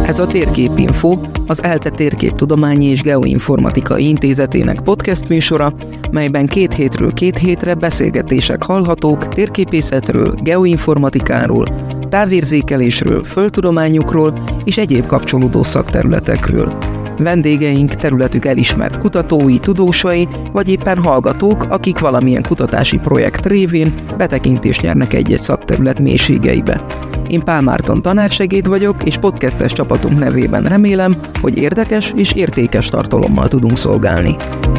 Ez a Térképinfo, az ELTE Térképtudományi és Geoinformatikai Intézetének podcast műsora, melyben 2 hétről 2 hétre beszélgetések hallhatók térképészetről, geoinformatikáról, távérzékelésről, földtudományokról és egyéb kapcsolódó szakterületekről. Vendégeink területük elismert kutatói, tudósai, vagy éppen hallgatók, akik valamilyen kutatási projekt révén betekintést nyernek egy-egy szakterület mélységeibe. Én Pál Márton tanársegéd vagyok, és podcastes csapatunk nevében remélem, hogy érdekes és értékes tartalommal tudunk szolgálni.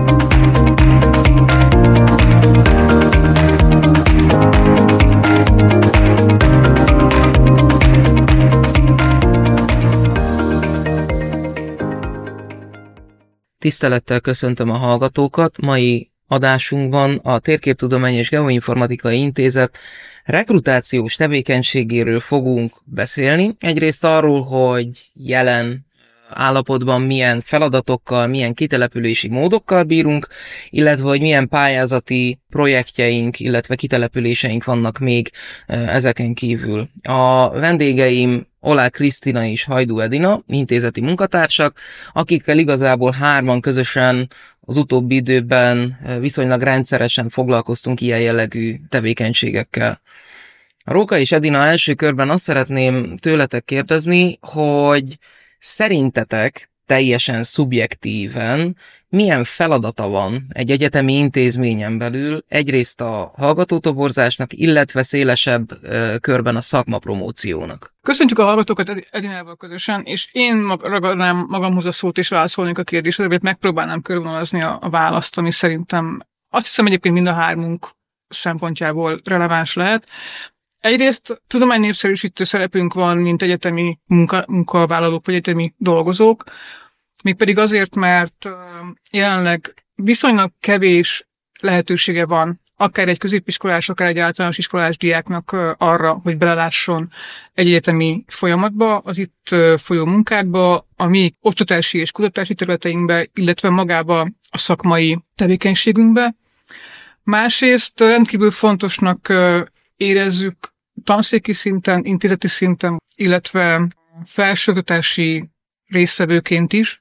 Tisztelettel köszöntöm a hallgatókat. Mai adásunkban a Térképtudományi és Geoinformatikai Intézet rekrutációs tevékenységéről fogunk beszélni. Egyrészt arról, hogy jelen állapotban milyen feladatokkal, milyen kitelepülési módokkal bírunk, illetve hogy milyen pályázati projektjeink, illetve kitelepüléseink vannak még ezeken kívül. A vendégeim Oláh Krisztina és Hajdú Edina, intézeti munkatársak, akikkel igazából 3-an közösen az utóbbi időben viszonylag rendszeresen foglalkoztunk ilyen jellegű tevékenységekkel. Róka és Edina, első körben azt szeretném tőletek kérdezni, hogy szerintetek teljesen szubjektíven milyen feladata van egy egyetemi intézményen belül egyrészt a hallgatótoborzásnak, illetve szélesebb körben a szakmapromóciónak? Köszöntjük a hallgatókat Edinával közösen, és én ragadnám magamhoz a szót és válaszolnék a kérdésre, mert megpróbálnám körvonalazni a választ, ami szerintem azt hiszem egyébként mind a 3 szempontjából releváns lehet. Egyrészt tudománynépszerűsítő szerepünk van, mint egyetemi munkavállalók vagy egyetemi dolgozók, mégpedig azért, mert jelenleg viszonylag kevés lehetősége van akár egy középiskolás, akár egy általános iskolás diáknak arra, hogy belelásson egy egyetemi folyamatba, az itt folyó munkákba, a mi oktatási és kutatási területeinkbe, illetve magába a szakmai tevékenységünkbe. Másrészt rendkívül fontosnak érezzük tanszéki szinten, intézeti szinten, illetve felsőoktatási résztvevőként is,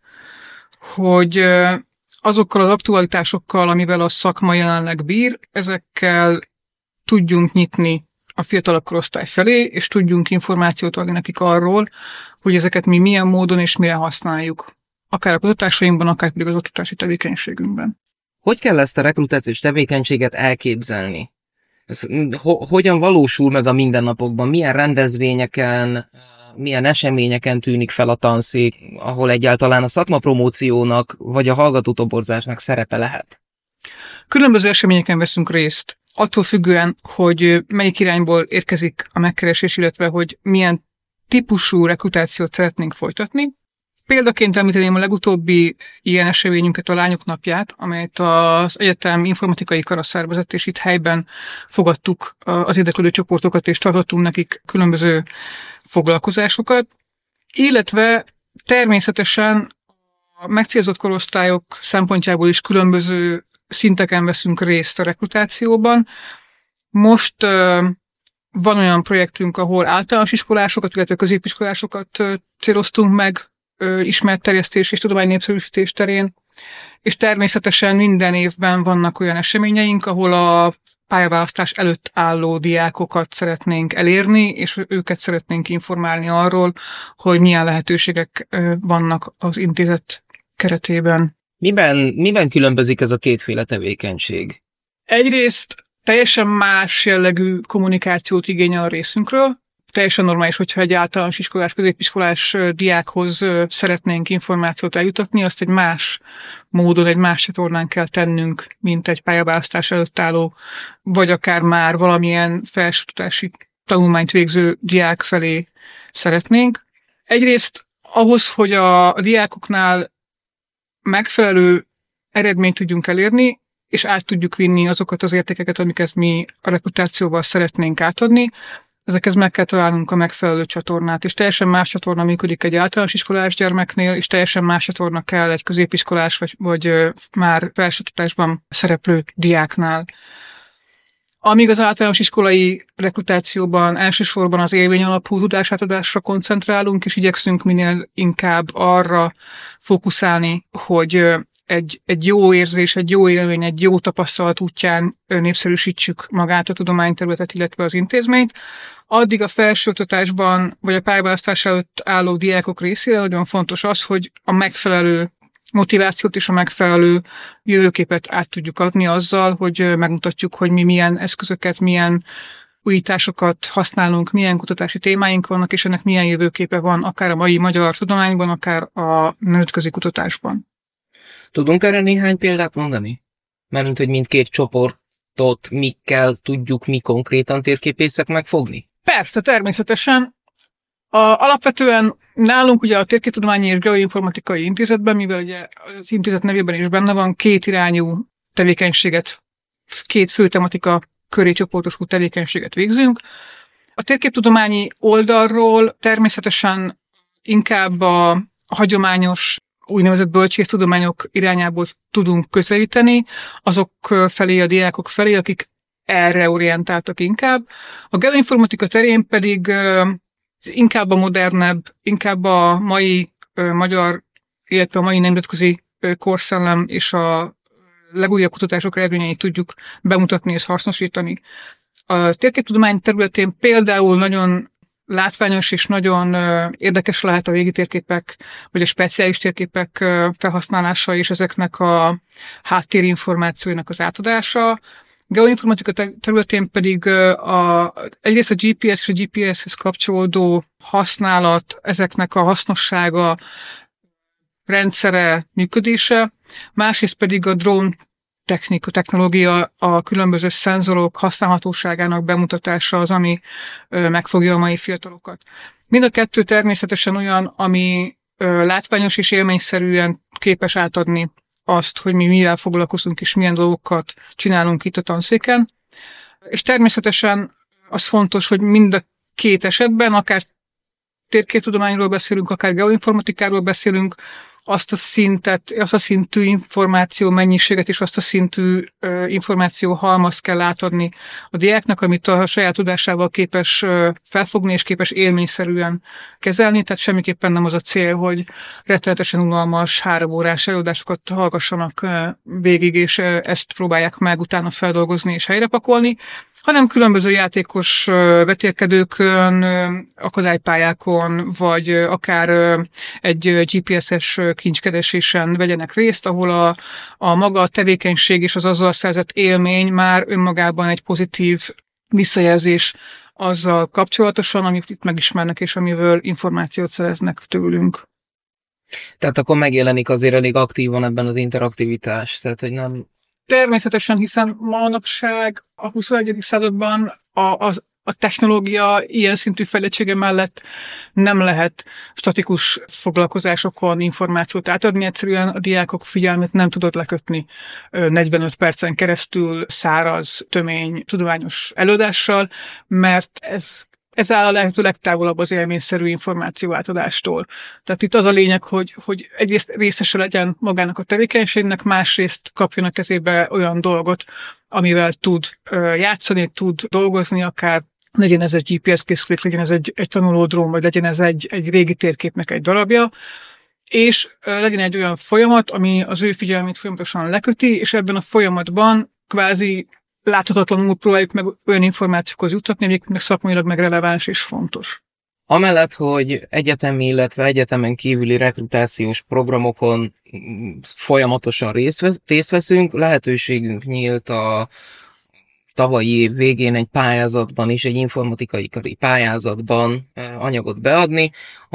hogy azokkal az aktualitásokkal, amivel a szakma jelenleg bír, ezekkel tudjunk nyitni a fiatalabb korosztály felé, és tudjunk információt adni nekik arról, hogy ezeket mi milyen módon és mire használjuk. Akár a kutatásainkban, akár pedig az oktatási tevékenységünkben. Hogy kell ezt a rekrutációs tevékenységet elképzelni? Ez hogyan valósul meg a mindennapokban? Milyen rendezvényeken, milyen eseményeken tűnik fel a tanszék, ahol egyáltalán a szakmapromóciónak vagy a hallgatótoborzásnak szerepe lehet? Különböző eseményeken veszünk részt, attól függően, hogy melyik irányból érkezik a megkeresés, illetve hogy milyen típusú rekrutációt szeretnénk folytatni. Példaként említeném a legutóbbi ilyen eseményünket, a Lányok Napját, amelyet az egyetem informatikai kara szervezett, és itt helyben fogadtuk az érdeklődő csoportokat, és tartottunk nekik különböző foglalkozásokat, illetve természetesen a megcélzott korosztályok szempontjából is különböző szinteken veszünk részt a rekrutációban. Most van olyan projektünk, ahol általános iskolásokat, illetve középiskolásokat céloztunk meg, ismert terjesztés és tudománynépszerűsítés terén, és természetesen minden évben vannak olyan eseményeink, ahol a pályaválasztás előtt álló diákokat szeretnénk elérni, és őket szeretnénk informálni arról, hogy milyen lehetőségek vannak az intézet keretében. Miben különbözik ez a kétféle tevékenység? Egyrészt teljesen más jellegű kommunikációt igényel a részünkről. Teljesen normális, hogyha egy általános iskolás, középiskolás diákhoz szeretnénk információt eljutatni, azt egy más módon, egy más csatornán kell tennünk, mint egy pályaválasztás előtt álló, vagy akár már valamilyen felsőoktatási tanulmányt végző diák felé szeretnénk. Egyrészt ahhoz, hogy a diákoknál megfelelő eredményt tudjunk elérni, és át tudjuk vinni azokat az értékeket, amiket mi a rekrutációval szeretnénk átadni, ezekhez meg kell találnunk a megfelelő csatornát, és teljesen más csatorna működik egy általános iskolás gyermeknél, és teljesen más csatorna kell egy középiskolás vagy már felsőoktatásban szereplő diáknál. Amíg az általános iskolai rekrutációban elsősorban az élmény alapú tudásátadásra koncentrálunk, és igyekszünk minél inkább arra fókuszálni, hogy egy jó érzés, egy jó élmény, egy jó tapasztalat útján népszerűsítsük magát a tudományterületet, illetve az intézményt. Addig a felsőoktatásban, vagy a pályaválasztás előtt álló diákok részére nagyon fontos az, hogy a megfelelő motivációt és a megfelelő jövőképet át tudjuk adni azzal, hogy megmutatjuk, hogy mi milyen eszközöket, milyen újításokat használunk, milyen kutatási témáink vannak, és ennek milyen jövőképe van, akár a mai magyar tudományban, akár a nemzetközi kutatásban. Tudunk erre néhány példát mondani? Mert hogy mindkét csoportot mikkel tudjuk mi konkrétan térképészek megfogni? Persze, természetesen. Alapvetően nálunk ugye a Térképtudományi és Geoinformatikai Intézetben, mivel ugye az intézet nevében is benne van, két irányú tevékenységet, két fő tematika köré csoportosult tevékenységet végzünk. A térképtudományi oldalról természetesen inkább a hagyományos úgynevezett bölcsésztudományok irányából tudunk közelíteni, azok felé, a diákok felé, akik erre orientáltak inkább. A geoinformatika terén pedig inkább a modernebb, inkább a mai magyar, illetve a mai nemzetközi korszellem és a legújabb kutatások eredményeit tudjuk bemutatni és hasznosítani. A térképtudomány területén például nagyon látványos és nagyon érdekes lehet a régi térképek, vagy a speciális térképek felhasználása és ezeknek a háttérinformációinak az átadása. Geoinformatika területén pedig egyrészt a GPS és a GPS-hez kapcsolódó használat, ezeknek a hasznossága, rendszere, működése, másrészt pedig a drón technológia, a különböző szenzorok használhatóságának bemutatása az, ami megfogja a mai fiatalokat. Mind a kettő természetesen olyan, ami látványos és élményszerűen képes átadni azt, hogy mi mivel foglalkozunk és milyen dolgokat csinálunk itt a tanszéken. És természetesen az fontos, hogy mind a két esetben, akár térképtudományról beszélünk, akár geoinformatikáról beszélünk, azt a szintű információ mennyiséget és azt a szintű információ halmazt kell átadni a diáknak, amit a saját tudásával képes felfogni és képes élményszerűen kezelni, tehát semmiképpen nem az a cél, hogy rettenetesen unalmas 3 órás előadásokat hallgassanak végig, és ezt próbálják meg utána feldolgozni és helyrepakolni, hanem különböző játékos vetélkedőkön, akadálypályákon, vagy akár egy GPS-es kincskeresésen vegyenek részt, ahol a maga a tevékenység és az azzal szerzett élmény már önmagában egy pozitív visszajelzés azzal kapcsolatosan, amit itt megismernek, és amiből információt szereznek tőlünk. Tehát akkor megjelenik azért elég aktívan ebben az interaktivitás, tehát hogy nem... Természetesen, hiszen manapság a 21. században a technológia ilyen szintű fejlettsége mellett nem lehet statikus foglalkozásokon információt átadni. Egyszerűen a diákok figyelmét nem tudod lekötni 45 percen keresztül száraz, tömény, tudományos előadással, mert ez áll a lehető legtávolabb az élményszerű információ átadástól. Tehát itt az a lényeg, hogy egyrészt részese legyen magának a tevékenységnek, másrészt kapjon a kezébe olyan dolgot, amivel tud játszani, tud dolgozni, akár legyen ez egy GPS készülék, legyen ez egy tanulódrón, vagy legyen ez egy régi térképnek egy darabja, és legyen egy olyan folyamat, ami az ő figyelmét folyamatosan leköti, és ebben a folyamatban kvázi láthatatlanul próbáljuk meg olyan információkhoz juttatni, amiknek szakmailag meg releváns és fontos. Amellett, hogy egyetemi, illetve egyetemen kívüli rekrutációs programokon folyamatosan részt veszünk, lehetőségünk nyílt a tavalyi év végén egy pályázatban is, egy informatikai kari pályázatban anyagot beadni,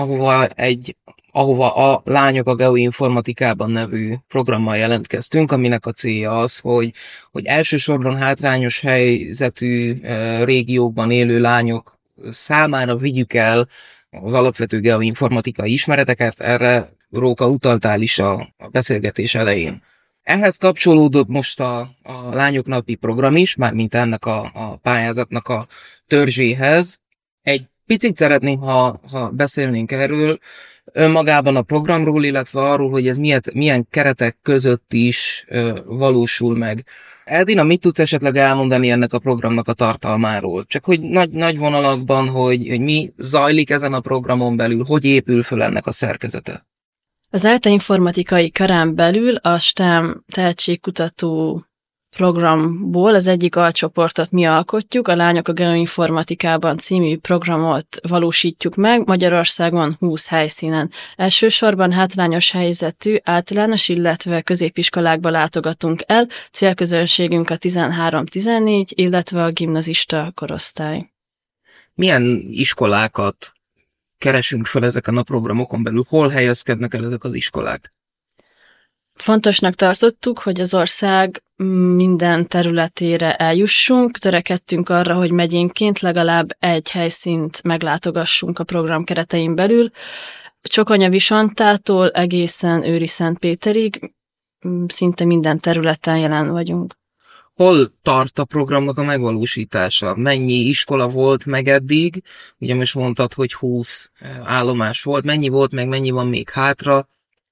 ahova a Lányok a Geoinformatikában nevű programmal jelentkeztünk, aminek a célja az, hogy elsősorban hátrányos helyzetű régiókban élő lányok számára vigyük el az alapvető geoinformatikai ismereteket, erre Róka utaltál is a beszélgetés elején. Ehhez kapcsolódott most a Lányok napi program is, mármint ennek a pályázatnak a törzséhez. Egy picit szeretném, ha beszélnénk erről, önmagában a programról, illetve arról, hogy ez milyen keretek között is valósul meg. Edina, mit tudsz esetleg elmondani ennek a programnak a tartalmáról? Csak hogy nagy vonalakban, hogy mi zajlik ezen a programon belül, hogy épül föl ennek a szerkezete? Az ELTE informatikai karán belül a STEM tehetségkutató programból az egyik alcsoportot mi alkotjuk, a Lányok a Geoinformatikában című programot valósítjuk meg Magyarországon 20 helyszínen. Elsősorban hátrányos helyzetű általános, illetve középiskolákba látogatunk el, célközönségünk a 13-14, illetve a gimnazista korosztály. Milyen iskolákat keresünk fel ezeken a programokon belül? Hol helyezkednek el ezek az iskolák? Fontosnak tartottuk, hogy az ország minden területére eljussunk, törekedtünk arra, hogy megyénként legalább egy helyszínt meglátogassunk a program keretein belül. Csokonyavisontától egészen Őriszentpéterig szinte minden területen jelen vagyunk. Hol tart a programnak a megvalósítása? Mennyi iskola volt meg eddig? Ugye most mondtad, hogy 20 állomás volt. Mennyi volt meg, mennyi van még hátra?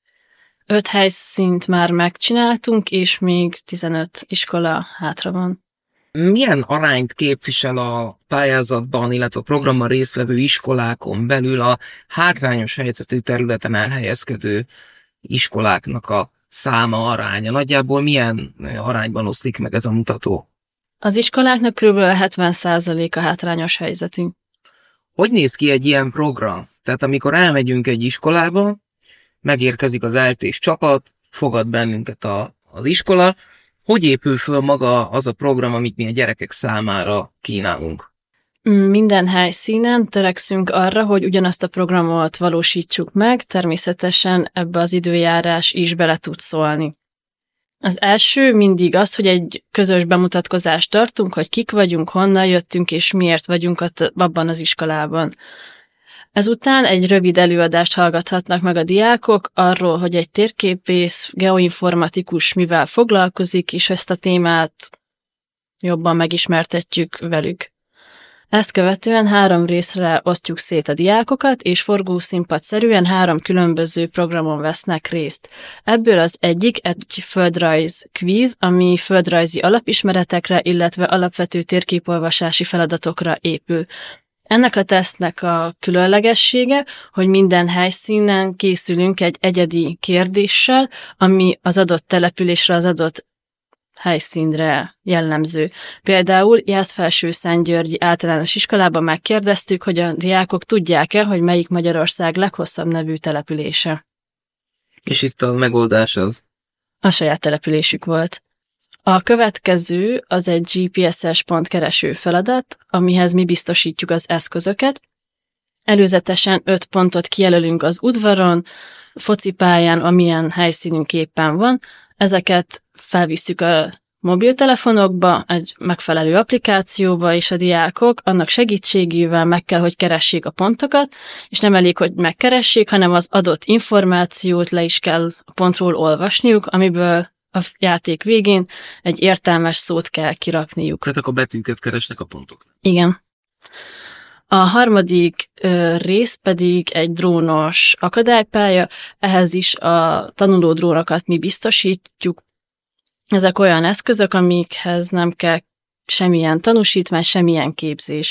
5 helyszínt már megcsináltunk, és még 15 iskola hátra van. Milyen arányt képvisel a pályázatban, illetve a programban résztvevő iskolákon belül a hátrányos helyzetű területen elhelyezkedő iskoláknak a száma, aránya? Nagyjából milyen arányban oszlik meg ez a mutató? Az iskoláknak kb. 70% a hátrányos helyzetű. Hogy néz ki egy ilyen program? Tehát amikor elmegyünk egy iskolába, megérkezik az ELTE-s csapat, fogad bennünket az iskola, hogy épül föl maga az a program, amit mi a gyerekek számára kínálunk? Minden helyszínen törekszünk arra, hogy ugyanazt a programot valósítsuk meg, természetesen ebbe az időjárás is bele tud szólni. Az első mindig az, hogy egy közös bemutatkozást tartunk, hogy kik vagyunk, honnan jöttünk és miért vagyunk abban az iskolában. Ezután egy rövid előadást hallgathatnak meg a diákok arról, hogy egy térképész, geoinformatikus mivel foglalkozik, és ezt a témát jobban megismertetjük velük. Ezt követően 3 részre osztjuk szét a diákokat, és forgószínpadszerűen 3 különböző programon vesznek részt. Ebből az egyik egy földrajz kvíz, ami földrajzi alapismeretekre, illetve alapvető térképolvasási feladatokra épül. Ennek a tesztnek a különlegessége, hogy minden helyszínen készülünk egy egyedi kérdéssel, ami az adott településre, az adott helyszínre jellemző. Például Jászfelsőszentgyörgyi általános iskolában megkérdeztük, hogy a diákok tudják-e, hogy melyik Magyarország leghosszabb nevű települése. És itt a megoldás az? A saját településük volt. A következő az egy GPS-es pontkereső feladat, amihez mi biztosítjuk az eszközöket. Előzetesen 5 pontot kijelölünk az udvaron, focipályán, amilyen helyszínünk éppen van. Ezeket felvisszük a mobiltelefonokba, egy megfelelő applikációba, és a diákok annak segítségével meg kell, hogy keressék a pontokat, és nem elég, hogy megkeressék, hanem az adott információt le is kell a pontról olvasniuk, amiből a játék végén egy értelmes szót kell kirakniuk. Tehát akkor betűket keresnek a pontok. Igen. A harmadik rész pedig egy drónos akadálypálya, ehhez is a tanuló drónokat mi biztosítjuk. Ezek olyan eszközök, amikhez nem kell semmilyen tanúsítvány, semmilyen képzés.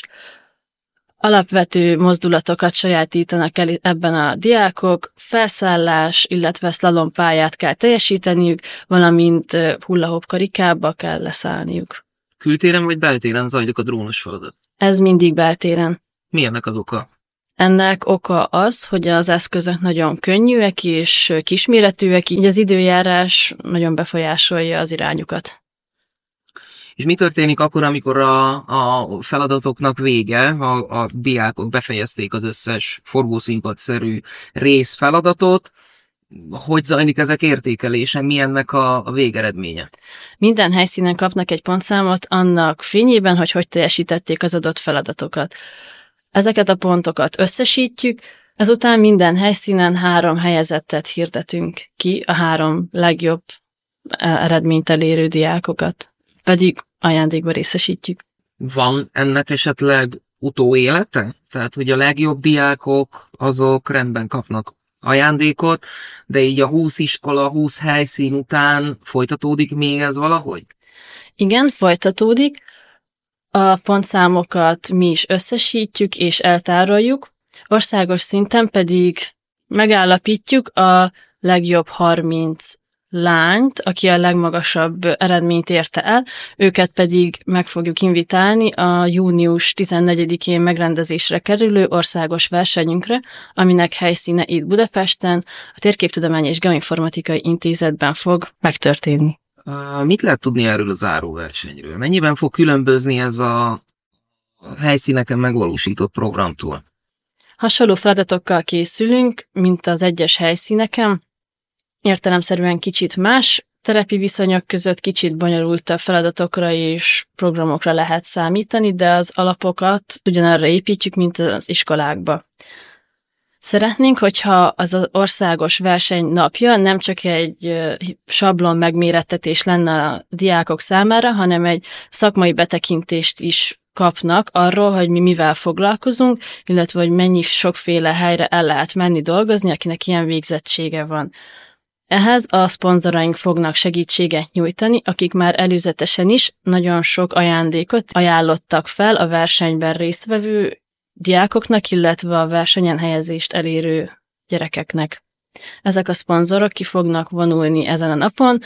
Alapvető mozdulatokat sajátítanak el ebben a diákok, felszállás, illetve szlalompályát kell teljesíteniük, valamint hullahop karikába kell leszállniuk. Kültéren vagy beltéren zajlik a drónos feladat? Ez mindig beltéren. Mi ennek az oka? Ennek oka az, hogy az eszközök nagyon könnyűek és kisméretűek, így az időjárás nagyon befolyásolja az irányukat. És mi történik akkor, amikor a feladatoknak vége, a diákok befejezték az összes forgószínpadszerű részfeladatot, hogy zajlik ezek értékelése, mi ennek a végeredménye? Minden helyszínen kapnak egy pontszámot annak fényében, hogy teljesítették az adott feladatokat. Ezeket a pontokat összesítjük, ezután minden helyszínen 3 helyezettet hirdetünk ki, a 3 legjobb eredményt elérő diákokat, pedig ajándékba részesítjük. Van ennek esetleg utóélete? Tehát, hogy a legjobb diákok azok rendben kapnak ajándékot, de így a 20 iskola, 20 helyszín után folytatódik még ez valahogy? Igen, folytatódik. A pontszámokat mi is összesítjük és eltároljuk, országos szinten pedig megállapítjuk a legjobb 30 lányt, aki a legmagasabb eredményt érte el, őket pedig meg fogjuk invitálni a június 14-én megrendezésre kerülő országos versenyünkre, aminek helyszíne itt Budapesten, a Térképtudomány és Geoinformatikai Intézetben fog megtörténni. Mit lehet tudni erről a záróversenyről? Mennyiben fog különbözni ez a helyszíneken megvalósított programtól? Hasonló feladatokkal készülünk, mint az egyes helyszíneken, értelemszerűen kicsit más terepi viszonyok között kicsit bonyolultabb feladatokra és programokra lehet számítani, de az alapokat ugyanarra építjük, mint az iskolákba. Szeretnénk, hogyha az országos verseny napja nem csak egy sablon megmérettetés lenne a diákok számára, hanem egy szakmai betekintést is kapnak arról, hogy mi mivel foglalkozunk, illetve hogy mennyi sokféle helyre el lehet menni dolgozni, akinek ilyen végzettsége van. Ehhez a szponzoraink fognak segítséget nyújtani, akik már előzetesen is nagyon sok ajándékot ajánlottak fel a versenyben résztvevő diákoknak, illetve a versenyen helyezést elérő gyerekeknek. Ezek a szponzorok ki fognak vonulni ezen a napon,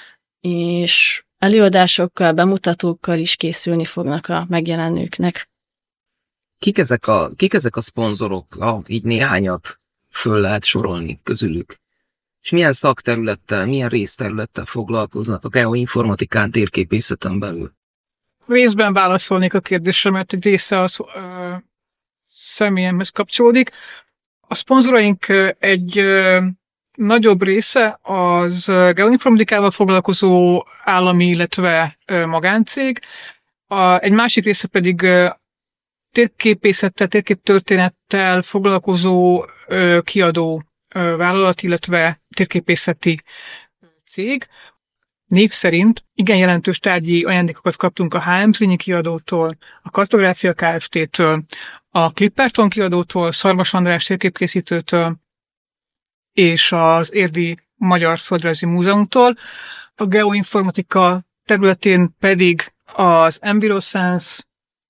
és előadásokkal, bemutatókkal is készülni fognak a megjelenőknek. Kik ezek a szponzorok? Így néhányat föl lehet sorolni közülük. És milyen szakterülettel, milyen részterülettel foglalkoznak a geoinformatikán, térképészeten belül? Részben válaszolnék a kérdésre, mert egy része az személyemhez kapcsolódik. A szponzoraink egy nagyobb része az geoinformatikával foglalkozó állami, illetve magáncég. Egy másik része pedig térképészettel, térképtörténettel foglalkozó kiadó vállalat, illetve térképészeti cég. Név szerint igen jelentős tárgyi ajándékokat kaptunk a HM Zrínyi kiadótól, a Kartográfia Kft-től, a Clipperton kiadótól, Szarvas András térképkészítőtől és az Érdi Magyar Földrajzi Múzeumtól. A geoinformatika területén pedig az Enviroscience,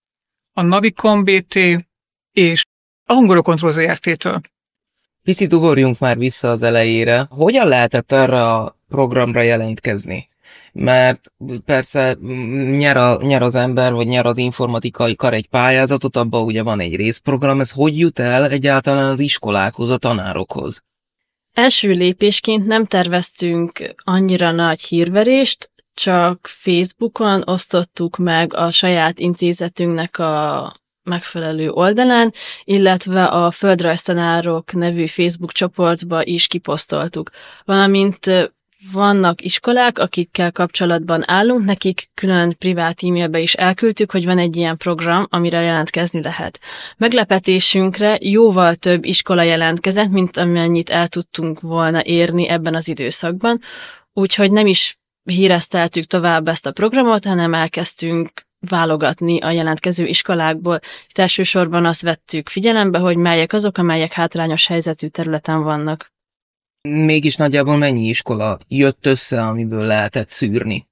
a Navicom BT és a Hungorocontrol Zrt-től. Picit ugorjunk már vissza az elejére. Hogyan lehetett erre a programra jelentkezni? Mert persze nyer az ember, vagy nyer az informatikai kar egy pályázatot, abban ugye van egy részprogram, ez hogy jut el egyáltalán az iskolákhoz, a tanárokhoz? Első lépésként nem terveztünk annyira nagy hírverést, csak Facebookon osztottuk meg a saját intézetünknek a megfelelő oldalán, illetve a Földrajztanárok nevű Facebook csoportba is kiposztoltuk. Valamint vannak iskolák, akikkel kapcsolatban állunk, nekik külön privát e-mailbe is elküldtük, hogy van egy ilyen program, amire jelentkezni lehet. Meglepetésünkre jóval több iskola jelentkezett, mint amennyit el tudtunk volna érni ebben az időszakban, úgyhogy nem is híreszteltük tovább ezt a programot, hanem elkezdtünk válogatni a jelentkező iskolákból. Itt elsősorban azt vettük figyelembe, hogy melyek azok, amelyek hátrányos helyzetű területen vannak. Mégis nagyjából mennyi iskola jött össze, amiből lehetett szűrni?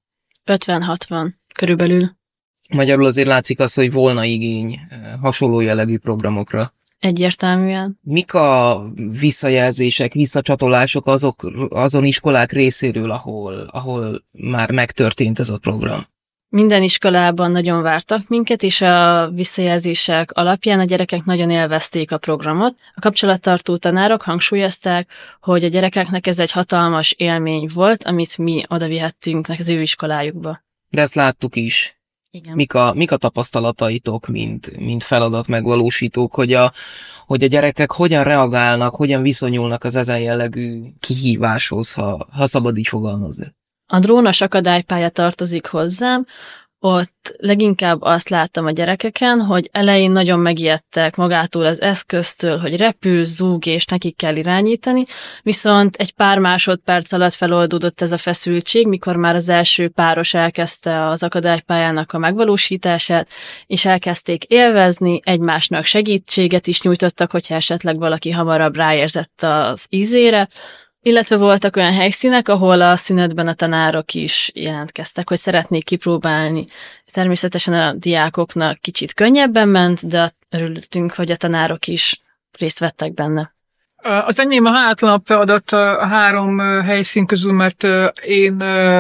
50-60 körülbelül. Magyarul azért látszik az, hogy volna igény hasonló jellegű programokra. Egyértelműen. Mik a visszajelzések, visszacsatolások azon iskolák részéről, ahol már megtörtént ez a program? Minden iskolában nagyon vártak minket, és a visszajelzések alapján a gyerekek nagyon élvezték a programot. A kapcsolattartó tanárok hangsúlyozták, hogy a gyerekeknek ez egy hatalmas élmény volt, amit mi odavihettünk az ő iskolájukba. De ezt láttuk is. Igen. Mik a tapasztalataitok, mint feladat megvalósítók, hogy a gyerekek hogyan reagálnak, hogyan viszonyulnak az ezen jellegű kihíváshoz, ha szabad így fogalmazni? A drónos akadálypálya tartozik hozzám, ott leginkább azt láttam a gyerekeken, hogy elején nagyon megijedtek magától az eszköztől, hogy repül, zúg és nekik kell irányítani, viszont egy pár másodperc alatt feloldódott ez a feszültség, mikor már az első páros elkezdte az akadálypályának a megvalósítását, és elkezdték élvezni, egymásnak segítséget is nyújtottak, hogyha esetleg valaki hamarabb ráérzett az ízére, Illetve voltak olyan helyszínek, ahol a szünetben a tanárok is jelentkeztek, hogy szeretnék kipróbálni. Természetesen a diákoknak kicsit könnyebben ment, de örültünk, hogy a tanárok is részt vettek benne. Az enyém a hátlanabb feladat a 3 helyszín közül, mert én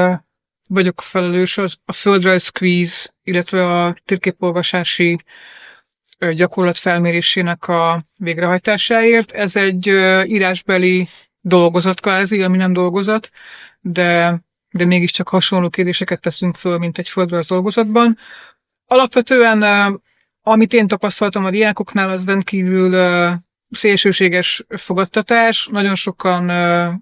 vagyok felelős a földrajz quiz, illetve a térképolvasási gyakorlat felmérésének a végrehajtásáért. Ez egy írásbeli dolgozat kvázi, ami nem dolgozat, de mégiscsak hasonló kérdéseket teszünk föl, mint egy földrajz dolgozatban. Alapvetően, amit én tapasztaltam a diákoknál, az rendkívül szélsőséges fogadtatás. Nagyon sokan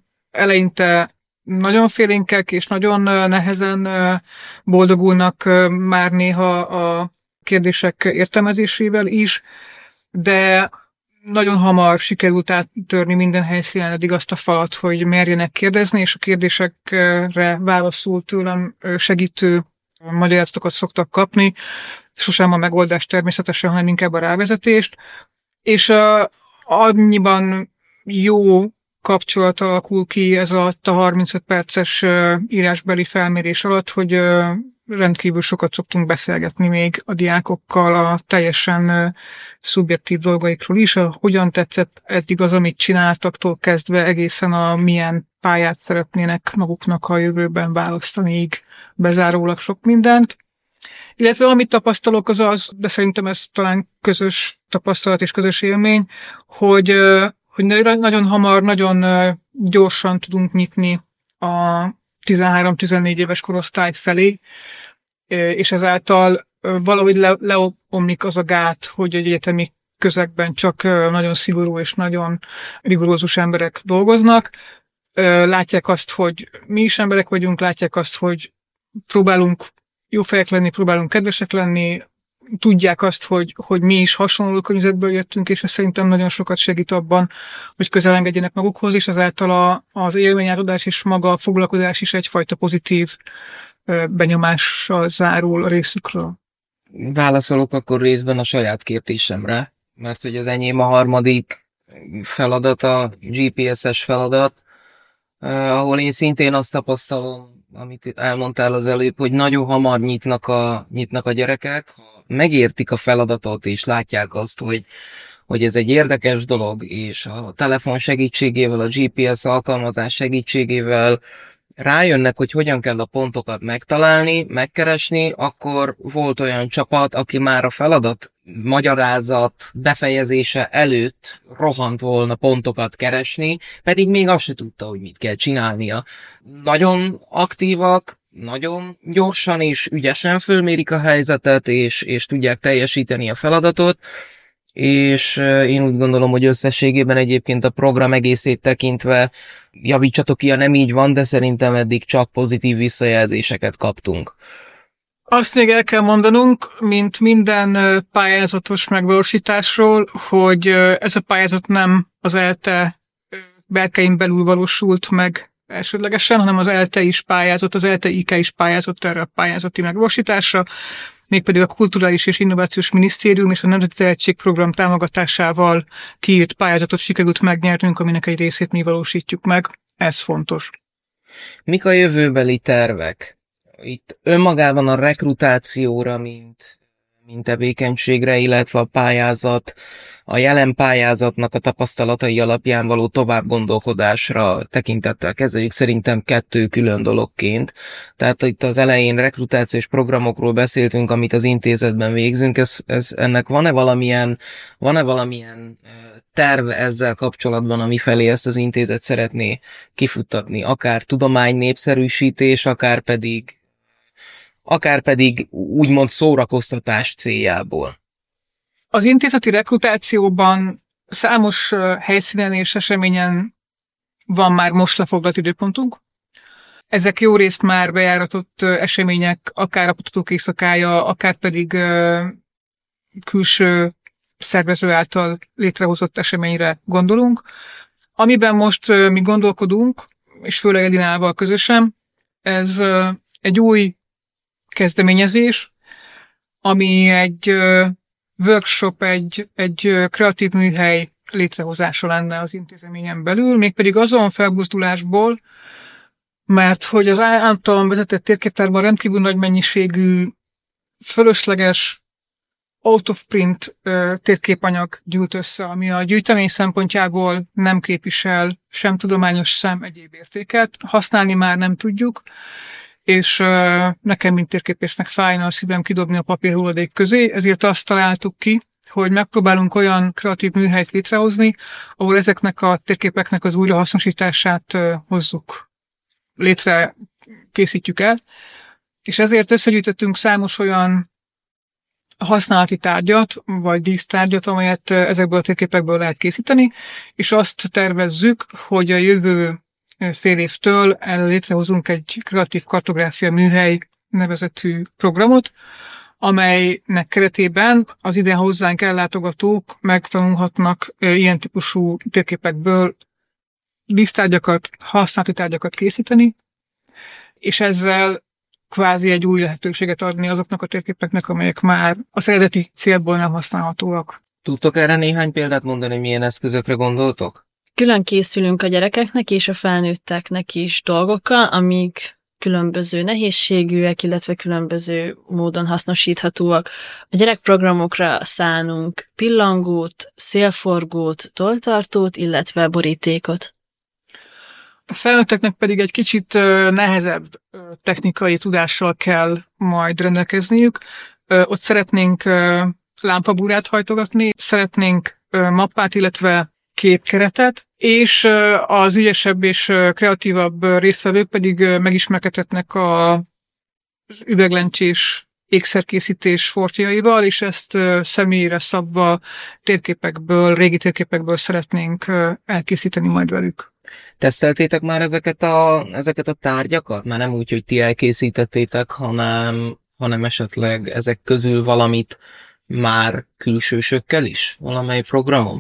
eleinte nagyon félénkek és nagyon nehezen boldogulnak már néha a kérdések értelmezésével is, de nagyon hamar sikerült áttörni minden helyszínen eddig azt a falat, hogy merjenek kérdezni, és a kérdésekre válaszul tőlem segítő magyarázatokat szoktak kapni. Sosem a megoldást természetesen, hanem inkább a rávezetést. És annyiban jó kapcsolat alakul ki ez alatt a 35 perces írásbeli felmérés alatt, hogy rendkívül sokat szoktunk beszélgetni még a diákokkal a teljesen szubjektív dolgaikról is, hogyan tetszett eddig az, amit csináltaktól kezdve egészen a milyen pályát szeretnének maguknak a jövőben választani, bezárólag sok mindent. Illetve amit tapasztalok az, de szerintem ez talán közös tapasztalat és közös élmény, hogy nagyon hamar, nagyon gyorsan tudunk nyitni a 13-14 éves korosztály felé, és ezáltal valahogy leomlik az a gát, hogy egy egyetemi közegben csak nagyon szigorú és nagyon rigorózus emberek dolgoznak. Látják azt, hogy mi is emberek vagyunk, látják azt, hogy próbálunk jó fejek lenni, próbálunk kedvesek lenni, tudják azt, hogy mi is hasonló környezetből jöttünk, és ez szerintem nagyon sokat segít abban, hogy közel engedjenek magukhoz, és ezáltal az élményátadás és maga a foglalkozás is egyfajta pozitív benyomással zárul a részükről. Válaszolok akkor részben a saját kérdésemre, mert hogy az enyém a harmadik feladat, a GPS-es feladat, ahol én szintén azt tapasztalom, amit elmondtál az előbb, hogy nagyon hamar nyitnak a gyerekek, ha megértik a feladatot, és látják azt, hogy ez egy érdekes dolog, és a telefon segítségével, a GPS alkalmazás segítségével rájönnek, hogy hogyan kell a pontokat megtalálni, megkeresni, akkor volt olyan csapat, aki már a feladat magyarázat befejezése előtt rohant volna pontokat keresni, pedig még azt se tudta, hogy mit kell csinálnia. Nagyon aktívak, nagyon gyorsan és ügyesen fölmérik a helyzetet, és tudják teljesíteni a feladatot, és én úgy gondolom, hogy összességében egyébként a program egészét tekintve, javítsatok ki, ha nem így van, de szerintem eddig csak pozitív visszajelzéseket kaptunk. Azt még el kell mondanunk, mint minden pályázatos megvalósításról, hogy ez a pályázat nem az ELTE berkein belül valósult meg elsődlegesen, hanem az ELTE is pályázott, az ELTE IK is pályázott erre a pályázati megvalósításra, mégpedig a Kulturális és Innovációs Minisztérium és a Nemzeti Tehetségprogram támogatásával kiírt pályázatot sikerült megnyernünk, aminek egy részét mi valósítjuk meg. Ez fontos. Mik a jövőbeli tervek? Itt önmagában a rekrutációra, mint tevékenységre, illetve a jelen pályázatnak a tapasztalatai alapján való tovább gondolkodásra tekintettel kezeljük, szerintem 2 külön dologként. Tehát itt az elején rekrutációs programokról beszéltünk, amit az intézetben végzünk, ennek van-e valamilyen terve ezzel kapcsolatban, ami felé ezt az intézet szeretné kifuttatni, akár tudomány népszerűsítés, akár pedig úgymond szórakoztatás céljából. Az intézeti rekrutációban számos helyszínen és eseményen van már most lefoglalt időpontunk. Ezek jó részt már bejáratott események, akár a kutatók éjszakája, akár pedig külső szervező által létrehozott eseményre gondolunk. Amiben most mi gondolkodunk, és főleg Edinával közösen, ez egy új kezdeményezés, ami egy workshop, egy kreatív műhely létrehozása lenne az intézményen belül, mégpedig azon felbuzdulásból, mert hogy az általam vezetett térképtárban rendkívül nagy mennyiségű, fölösleges, out of print térképanyag gyűlt össze, ami a gyűjtemény szempontjából nem képvisel sem tudományos, sem egyéb értéket. Használni már nem tudjuk, és nekem, mint térképésznek fájna a szívem kidobni a papírhulladék közé, ezért azt találtuk ki, hogy megpróbálunk olyan kreatív műhelyt létrehozni, ahol ezeknek a térképeknek az újrahasznosítását hozzuk létre, készítjük el, és ezért összegyűjtöttünk számos olyan használati tárgyat, vagy dísztárgyat, amelyet ezekből a térképekből lehet készíteni, és azt tervezzük, hogy a jövő fél évtől létrehozunk egy kreatív kartográfia műhely nevezetű programot, amelynek keretében az ide hozzánk ellátogatók megtanulhatnak ilyen típusú térképekből dísztárgyakat, használati tárgyakat készíteni, és ezzel kvázi egy új lehetőséget adni azoknak a térképeknek, amelyek már az eredeti célból nem használhatóak. Tudtok erre néhány példát mondani, hogy milyen eszközökre gondoltok? Külön készülünk a gyerekeknek és a felnőtteknek is dolgokkal, amik különböző nehézségűek, illetve különböző módon hasznosíthatóak. A gyerekprogramokra szánunk pillangót, szélforgót, tolltartót, illetve borítékot. A felnőtteknek pedig egy kicsit nehezebb technikai tudással kell majd rendelkezniük. Ott szeretnénk lámpabúrát hajtogatni, szeretnénk mappát, illetve képkeretet, és az ügyesebb és kreatívabb résztvevők pedig megismerkedhetnek az üveglencsés ékszerkészítés fortjaival, és ezt személyre szabva térképekből, régi térképekből szeretnénk elkészíteni majd velük. Teszteltétek már ezeket a tárgyakat? Már nem úgy, hogy ti elkészítettétek, hanem esetleg ezek közül valamit már külsősökkel is? Valamely programon?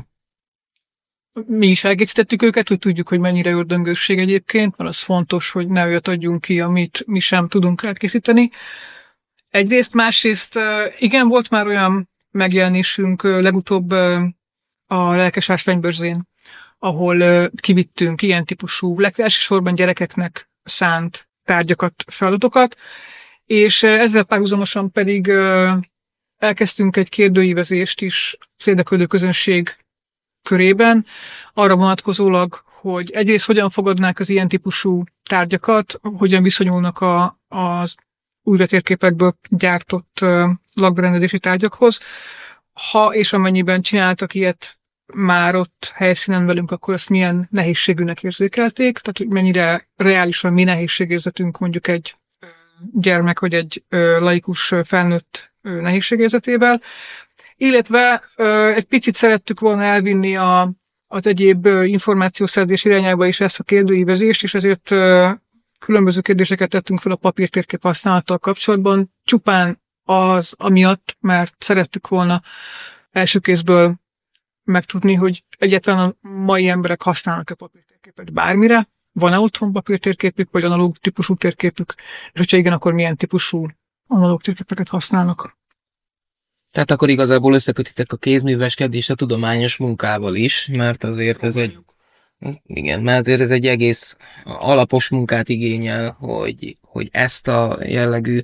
Mi is elkészítettük őket, hogy tudjuk, hogy mennyire ördöngősség egyébként, mert az fontos, hogy ne olyat adjunk ki, amit mi sem tudunk elkészíteni. Egyrészt, másrészt igen, volt már olyan megjelenésünk legutóbb a Lelkes Ásványbörzén, ahol kivittünk ilyen típusú, elsősorban gyerekeknek szánt tárgyakat, feladatokat, és ezzel párhuzamosan pedig elkezdtünk egy kérdőívezést is az érdeklődő közönség körében, arra vonatkozólag, hogy egyrészt hogyan fogadnák az ilyen típusú tárgyakat, hogyan viszonyulnak az újratérképekből gyártott lakberendezési tárgyakhoz. Ha és amennyiben csináltak ilyet már ott helyszínen velünk, akkor ezt milyen nehézségűnek érzékelték, tehát hogy mennyire reálisan mi nehézségérzetünk mondjuk egy gyermek vagy egy laikus felnőtt nehézségérzetével. Illetve egy picit szerettük volna elvinni az egyéb információszerzés irányába is ezt a kérdőívezést, és ezért különböző kérdéseket tettünk fel a papírtérkép használattal kapcsolatban, csupán az amiatt, mert szerettük volna első kézből megtudni, hogy egyáltalán a mai emberek használnak-e papírtérképet bármire, van-e otthon papírtérképük, vagy analóg típusú térképük, és hogyha igen, akkor milyen típusú analóg térképeket használnak. Tehát akkor igazából összekötitek a kézműveskedést a tudományos munkával is, mert azért ez egy... Igen, mert azért ez egy egész alapos munkát igényel, hogy ezt a jellegű,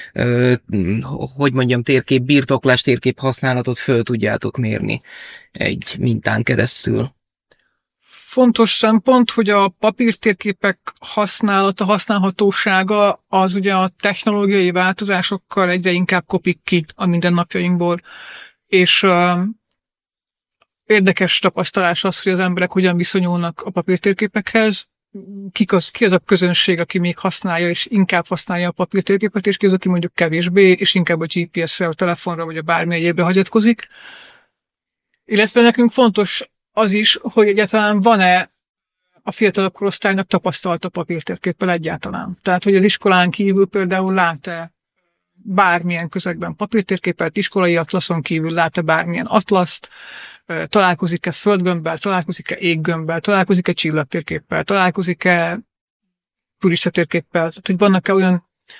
térkép birtoklás, térkép használatot föl tudjátok mérni egy mintán keresztül. Fontos szempont, hogy a papírtérképek használata, használhatósága az ugye a technológiai változásokkal egyre inkább kopik ki a mindennapjainkból, és érdekes tapasztalás az, hogy az emberek hogyan viszonyulnak a papírtérképekhez, ki az a közönség, aki még használja, és inkább használja a papírtérképet, és ki az, aki mondjuk kevésbé, és inkább a GPS-re, a telefonra, vagy a bármi egyébbe hagyatkozik. Illetve nekünk fontos az is, hogy egyáltalán van-e a fiatalabb korosztálynak tapasztalata papírtérképpel egyáltalán. Tehát, hogy az iskolán kívül például lát-e bármilyen közegben papírtérképet, iskolai atlaszon kívül lát-e bármilyen atlaszt, találkozik-e földgömbbel, találkozik-e éggömbbel, találkozik-e csillagtérképpel, találkozik-e turistatérképpel, tehát hogy vannak-e olyan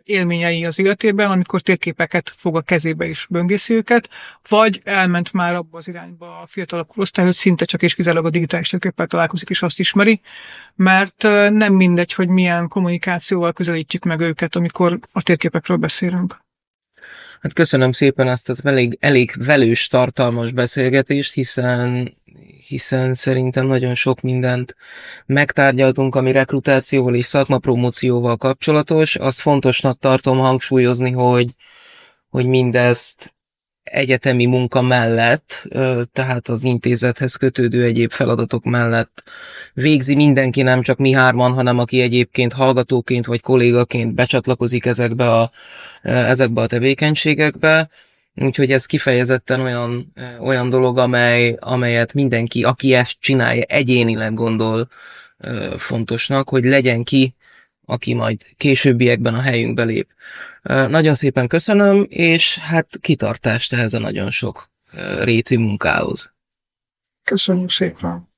élményei az életében, amikor térképeket fog a kezébe és böngészi őket, vagy elment már abba az irányba a fiatalabb korosztály, hogy szinte csak és kizárólag a digitális térképpel találkozik, és azt ismeri, mert nem mindegy, hogy milyen kommunikációval közelítjük meg őket, amikor a térképekről beszélünk. Hát köszönöm szépen ezt az elég velős, tartalmas beszélgetést, hiszen szerintem nagyon sok mindent megtárgyaltunk, ami rekrutációval és szakmapromócióval kapcsolatos. Azt fontosnak tartom hangsúlyozni, hogy mindezt egyetemi munka mellett, tehát az intézethez kötődő egyéb feladatok mellett végzi mindenki, nem csak mi hárman, hanem aki egyébként hallgatóként vagy kollégaként becsatlakozik ezekbe a tevékenységekbe. Úgyhogy ez kifejezetten olyan dolog, amelyet mindenki, aki ezt csinálja, egyénileg gondol fontosnak, hogy legyen ki, aki majd későbbiekben a helyünkbe lép. Nagyon szépen köszönöm, és hát kitartást ehhez a nagyon sok rétű munkához. Köszönjük szépen!